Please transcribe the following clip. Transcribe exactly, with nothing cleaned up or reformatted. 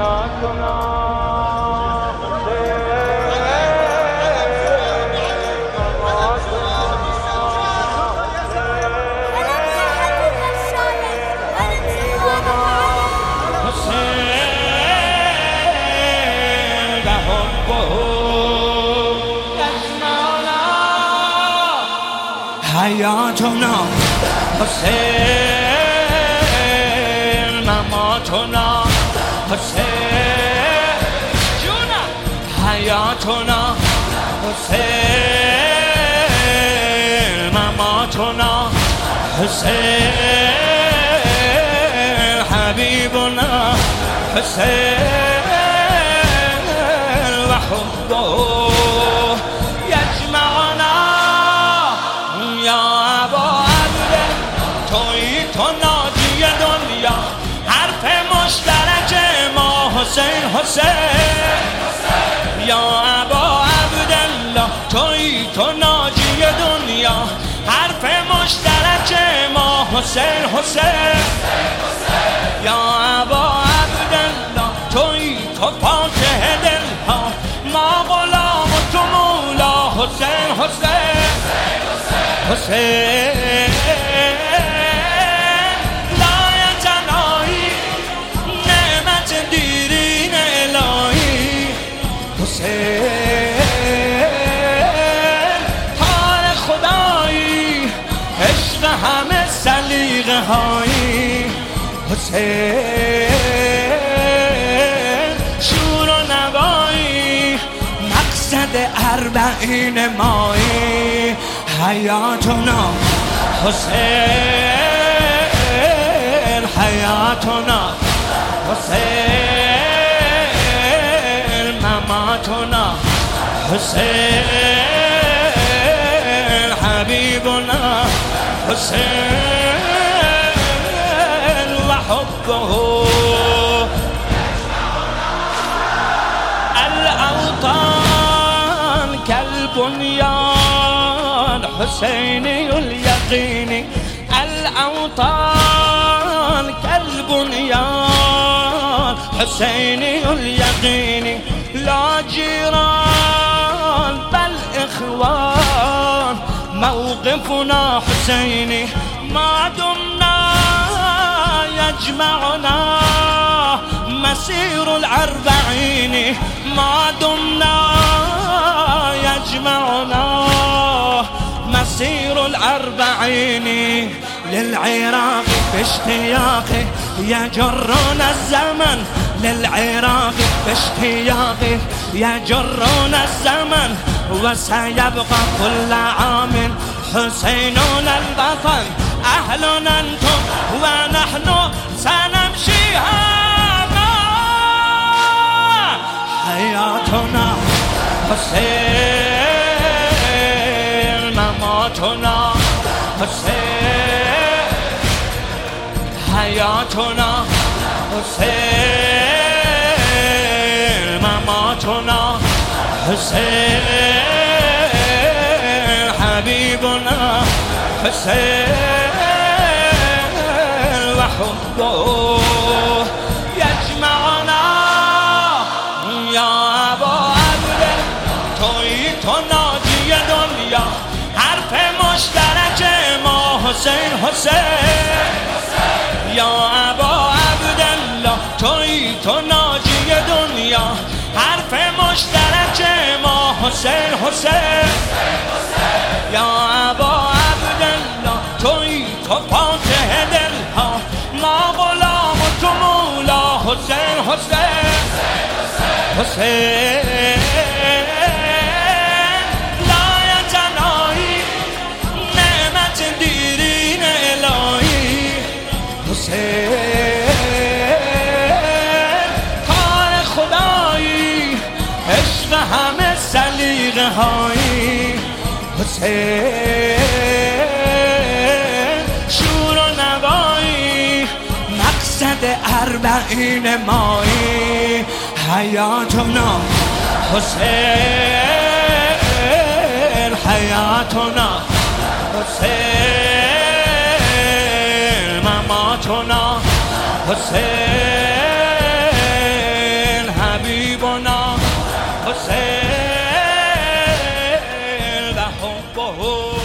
حیاتنا حسین، مماتنا حسین، جونم حیاتنا حسین، مماتنا حسین، حبیبنا حسین و حبه یجمعنا یا ابا عبد، تویی تو ناجی دنیا، حرف مشترک ما حسین حسین، یا ابا عبدالله تویی تو ناجی دنیا، حرف مشترک ما حسین حسین، یا ابا عبدالله تویی تو فاتح دلها، ما غلام و تو مولا حسین حسین حسین، لایتنایی نعمت دیرین الهی حسین، حال خدایی عشق همه سلیقه هایی حسین، شور و نوایی مقصد اربعین مایی، حیاتنا حسین، حیاتنا حسین، مماتنا حسین، حبیبنا حسین و حبه الاوطان كالبنيان حسيني اليقين، الأوطان كالبنيان حسيني اليقين، لا جيران بل إخوان موقفنا حسيني، ما دمنا يجمعنا مسير الأربعين، ما دمنا يجمعنا مسير الأربعين، للعراق باشتياق يجرون الزمن، للعراق باشتياق يجرون الزمن، وسيبقى كل عام حسيننا البطل، أهلنا أنتم ونحن سنمشي هذا، حياتنا حسين، مماتنا حسين، حياتنا حسين، مماتنا حسين، حبيبنا حسين وحبه يجمعنا يا ابا عبد، تویی تو ناجی دنیا، حرف مشترک ما حسین حسین، یا ابا عبدالله تویی تو ناجی دنیا، حرف مشترک ما حسین حسین، یا ابا عبدالله تویی تو فاتح دلها، ما غلام و تو مولا حسین حسین حسین، لایتنایی نعمت دیرین الهی حسین، کار خدایی عشق همه سلیقه هایی حسین، شور و نوایی مقصد اربعین مایی، حیاتنا حسین، حیاتنا حسین، مماتنا حسین حسین و حبه